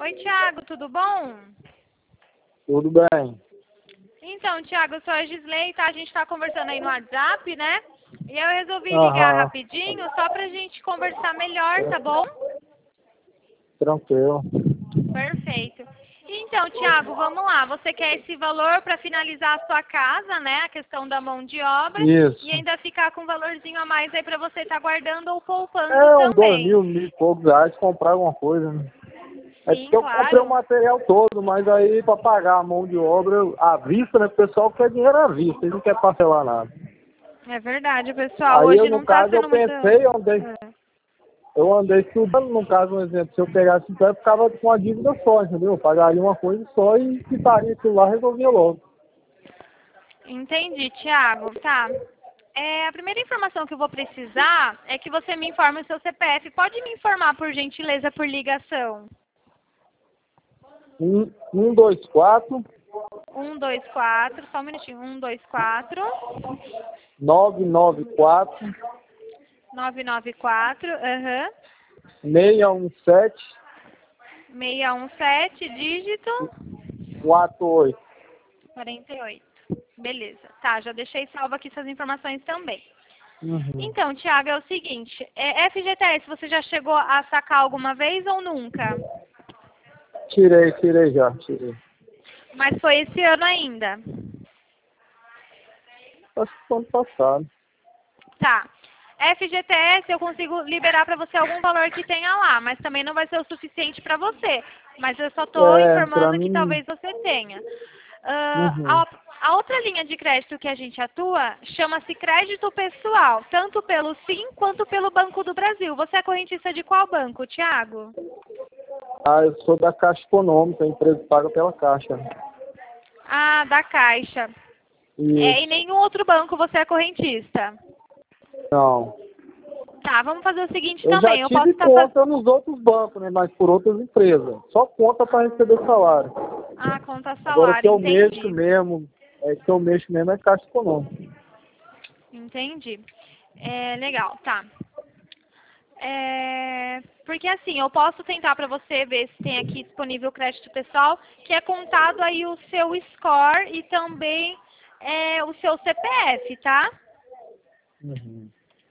Oi, Thiago, tudo bom? Tudo bem. Então, Thiago, eu sou a Gisley, tá? A gente tá conversando aí no WhatsApp, né? E eu resolvi ligar Aham, rapidinho só pra gente conversar melhor, tá bom? tranquilo. Perfeito. Então, Thiago, vamos lá. Você quer esse valor para finalizar a sua casa, né? A questão da mão de obra. E Isso. ainda ficar com um valorzinho a mais aí para você estar guardando ou poupando É, uns dois também. mil e poucos reais comprar alguma coisa, né? É Sim, porque eu comprei o claro. material todo, mas aí para pagar a mão de obra à vista, né? O pessoal quer dinheiro à vista, eles não quer parcelar nada. É verdade, pessoal. Aí eu, Hoje no não tá caso, eu sendo muito. pensei, eu andei estudando, no caso, um exemplo, se eu pegasse então eu ficava com uma dívida só, entendeu? Eu pagaria uma coisa só e quitaria aquilo lá e resolvia logo. Entendi, Thiago. Tá. A primeira informação que eu vou precisar é que você me informe o seu CPF. Pode me informar, por gentileza, por ligação? 124 124, só um minutinho. 124 994 994, aham. 617 617, dígito 48. 48. Beleza. Tá, já deixei salvo aqui essas informações também. Uhum. Então, Thiago, é o seguinte, FGTS, você já chegou a sacar alguma vez ou nunca? Tirei já, tirei. Mas foi esse ano ainda. Acho que foi ano passado. Tá. FGTS eu consigo liberar para você algum valor que tenha lá, mas também não vai ser o suficiente para você. Mas eu só estou É, pra informando que mim. talvez você tenha. Uhum. A outra linha de crédito que a gente atua chama-se crédito pessoal, tanto pelo Sim quanto pelo Banco do Brasil. Você é correntista de qual banco, Thiago? Ah, eu sou da Caixa Econômica, a empresa paga pela Caixa. Ah, da Caixa. Em Isso. nenhum outro banco você é correntista. Não. Tá, vamos fazer o seguinte Eu já também. Eu posso tive estar fazendo. conta nos outros bancos, né? Mas por outras empresas. Só conta para receber salário. Ah, conta Agora o que salário, eu mexo entendi. mesmo, é Caixa Econômica. Entendi. Legal, tá. Porque assim, eu posso tentar para você ver se tem aqui disponível o crédito pessoal, que é contado aí o seu score e também o seu CPF, tá? Uhum.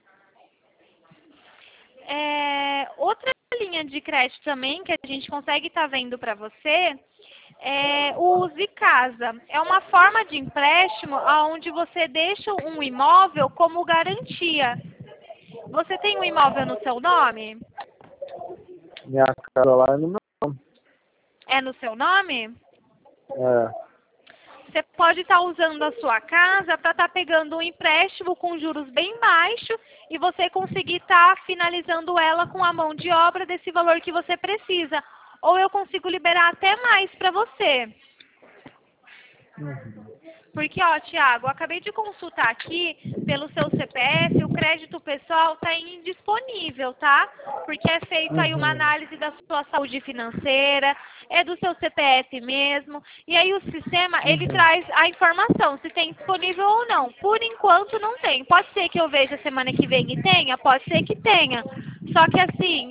Outra linha de crédito também que a gente consegue estar vendo para você é o Use Casa. É uma forma de empréstimo onde você deixa um imóvel como garantia. Você tem um imóvel no seu nome? Minha casa lá é no meu nome. É no seu nome? É. Você pode estar usando a sua casa para estar pegando um empréstimo com juros bem baixos e você conseguir estar finalizando ela com a mão de obra desse valor que você precisa. Ou eu consigo liberar até mais para você. Uhum. Porque, ó, Tiago, eu acabei de consultar aqui pelo seu CPF, o crédito pessoal está indisponível, tá? Porque é feito aí uma Uhum. análise da sua saúde financeira, é do seu CPF mesmo, e aí o sistema, ele Uhum. traz a informação, se tem disponível ou não. Por enquanto não tem. Pode ser que eu veja semana que vem e tenha? Pode ser que tenha. Só que assim,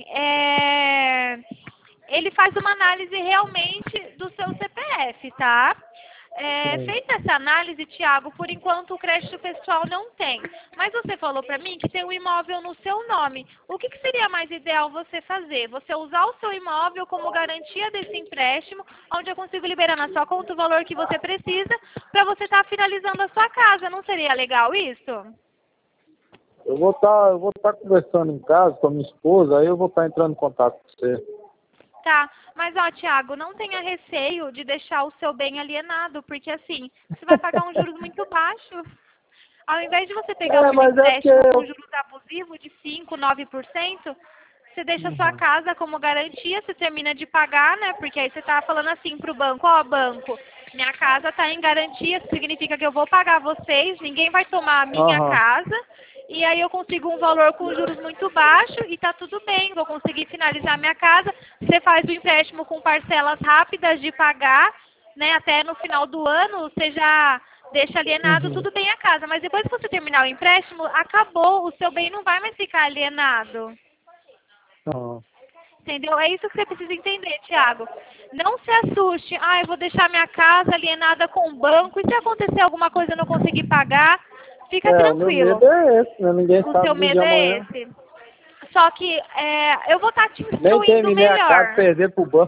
ele faz uma análise realmente do seu CPF, tá? Sim. Feita essa análise, Tiago, por enquanto o crédito pessoal não tem. Mas você falou para mim que tem um imóvel no seu nome. O que seria mais ideal você fazer? Você usar o seu imóvel como garantia desse empréstimo, onde eu consigo liberar na sua conta o valor que você precisa para você estar finalizando a sua casa. Não seria legal isso? Eu vou estar conversando em casa com a minha esposa, aí eu vou estar entrando em contato com você. Tá, mas ó, Tiago, não tenha receio de deixar o seu bem alienado, porque assim, você vai pagar um juros muito baixo. Ao invés de você pegar É, um mas é porque empréstimo com eu... juros abusivos de 5, 9%, você deixa a sua Uhum. casa como garantia, você termina de pagar, né? Porque aí você tá falando assim pro banco, ó, banco, minha casa tá em garantia, significa que eu vou pagar vocês, ninguém vai tomar a minha Aham. casa, e aí eu consigo um valor com juros muito baixo e tá tudo bem, vou conseguir finalizar minha casa. Você faz o empréstimo com parcelas rápidas de pagar, né? Até no final do ano, você já deixa alienado Uhum. tudo bem a casa, mas depois que você terminar o empréstimo, acabou, o seu bem não vai mais ficar alienado. Aham. Entendeu? É isso que você precisa entender, Thiago. Não se assuste. Ah, eu vou deixar minha casa alienada com o banco. E se acontecer alguma coisa e eu não conseguir pagar? Fica O meu tranquilo. medo é esse, né? Ninguém O sabe seu do dia de medo é amanhã. esse. Só que eu vou estar te Nem instruindo terminei a casa, melhor. perder pro banco.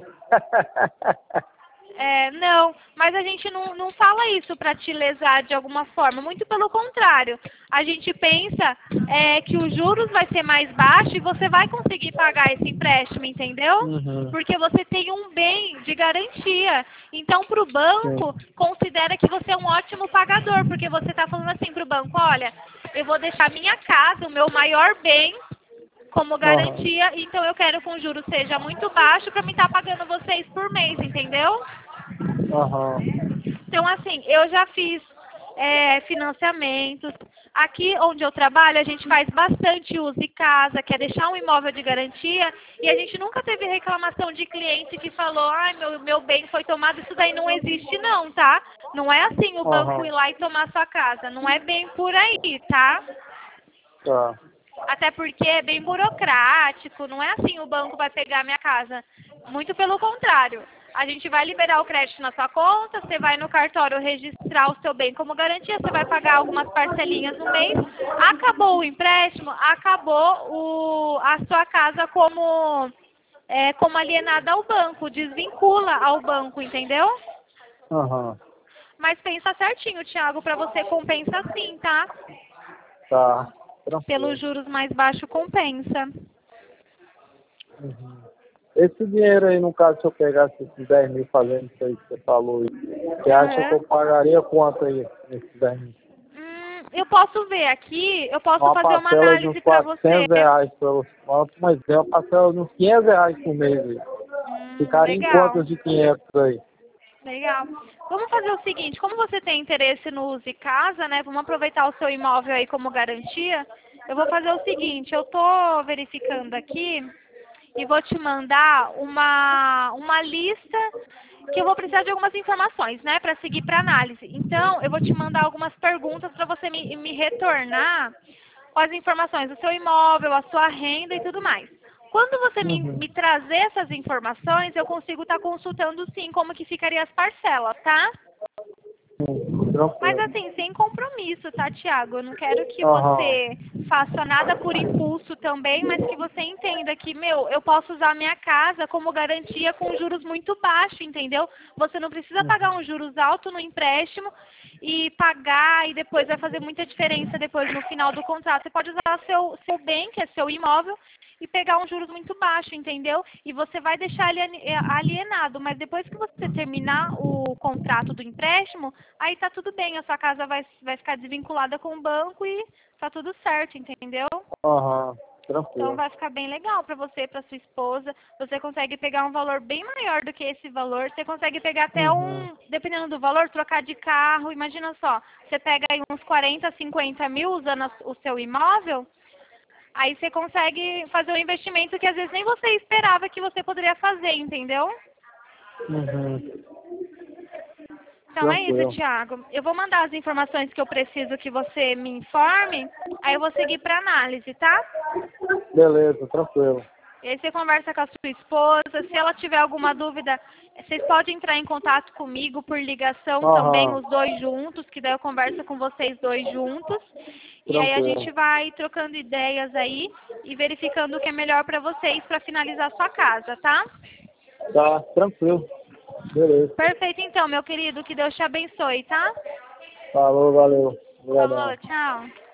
Não, mas a gente não fala isso para te lesar de alguma forma, muito pelo contrário. A gente pensa que os juros vai ser mais baixo e você vai conseguir pagar esse empréstimo, entendeu? Uhum. Porque você tem um bem de garantia. Então, para o banco, Sim. considera que você é um ótimo pagador, porque você está falando assim para o banco, olha, eu vou deixar minha casa, o meu maior bem, como garantia, então eu quero que o juros seja muito baixo para me estar pagando vocês por mês, entendeu? Aham. Então, assim, eu já fiz financiamentos. Aqui onde eu trabalho, a gente faz bastante uso de casa, que é deixar um imóvel de garantia, e a gente nunca teve reclamação de cliente que falou, ai, meu bem foi tomado, isso daí não existe não, tá? Não é assim o banco ir lá e tomar sua casa, não é bem por aí, tá? Tá. Até porque é bem burocrático, não é assim o banco vai pegar a minha casa. Muito pelo contrário. A gente vai liberar o crédito na sua conta, você vai no cartório registrar o seu bem como garantia, você vai pagar algumas parcelinhas no mês. Acabou o empréstimo, acabou a sua casa como alienada ao banco, desvincula ao banco, entendeu? Aham. Mas pensa certinho, Thiago, para você compensa sim, tá? Tá. Tranquilo. Pelos juros mais baixos compensa. Uhum. Esse dinheiro aí, no caso, se eu pegasse esses 10 mil fazendo isso aí que você falou, você acha que eu pagaria quanto aí nesses 10 mil? Eu posso ver aqui, eu posso Uma fazer uma parcela de uns análise para você. R$400, mas é uma parcela de uns R$500 por mês aí. Ficaria em Legal, quantos de 500 aí? legal. Vamos fazer o seguinte, como você tem interesse no uso de casa, né? Vamos aproveitar o seu imóvel aí como garantia. Eu vou fazer o seguinte, eu tô verificando aqui e vou te mandar uma lista que eu vou precisar de algumas informações, né, para seguir para análise. Então, eu vou te mandar algumas perguntas para você me retornar com as informações do seu imóvel, a sua renda e tudo mais. Quando você me trazer essas informações, eu consigo estar consultando sim como que ficaria as parcelas, tá? Mas assim, sem compromisso, tá, Thiago? Eu não quero que você faça nada por impulso também, mas que você entenda que, eu posso usar a minha casa como garantia com juros muito baixos, entendeu? Você não precisa pagar um juros alto no empréstimo e pagar e depois vai fazer muita diferença depois no final do contrato. Você pode usar seu bem, que é seu imóvel, e pegar um juros muito baixo, entendeu? E você vai deixar ele alienado, mas depois que você terminar o contrato do empréstimo, aí tá tudo bem, a sua casa vai ficar desvinculada com o banco e tá tudo certo, entendeu? Então Tranquilo. vai ficar bem legal para você e para sua esposa. Você consegue pegar um valor bem maior do que esse valor. Você consegue pegar até dependendo do valor, trocar de carro. Imagina só, você pega aí uns 40, 50 mil usando o seu imóvel. Aí você consegue fazer um investimento que às vezes nem você esperava que você poderia fazer, entendeu? Então é isso, Thiago. Eu vou mandar as informações que eu preciso que você me informe, aí eu vou seguir para análise, tá? Beleza, tranquilo. E aí você conversa com a sua esposa, se ela tiver alguma dúvida, vocês podem entrar em contato comigo por ligação também, os dois juntos, que daí eu converso com vocês dois juntos. E aí a gente vai trocando ideias aí e verificando o que é melhor para vocês para finalizar a sua casa, tá? Tá, tranquilo. Beleza. Perfeito então, meu querido, que Deus te abençoe, tá? Falou, valeu. Obrigadão. Falou, tchau.